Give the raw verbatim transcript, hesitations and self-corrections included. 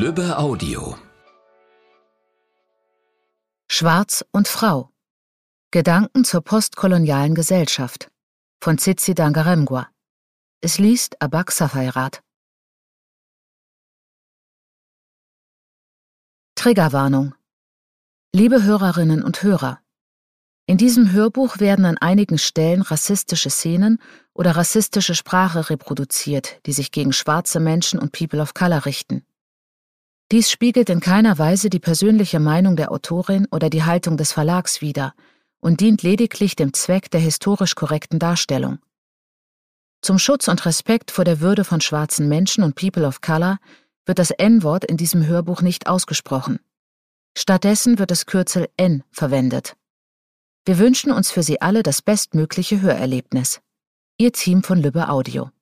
Lübbe Audio. Schwarz und Frau. Gedanken zur postkolonialen Gesellschaft von Tsitsi Dangarembga. Es liest Abak Safairat. Triggerwarnung. Liebe Hörerinnen und Hörer, in diesem Hörbuch werden an einigen Stellen rassistische Szenen oder rassistische Sprache reproduziert, die sich gegen schwarze Menschen und People of Color richten. Dies spiegelt in keiner Weise die persönliche Meinung der Autorin oder die Haltung des Verlags wider und dient lediglich dem Zweck der historisch korrekten Darstellung. Zum Schutz und Respekt vor der Würde von schwarzen Menschen und People of Color wird das En-Wort in diesem Hörbuch nicht ausgesprochen. Stattdessen wird das Kürzel N verwendet. Wir wünschen uns für Sie alle das bestmögliche Hörerlebnis. Ihr Team von Lübbe Audio.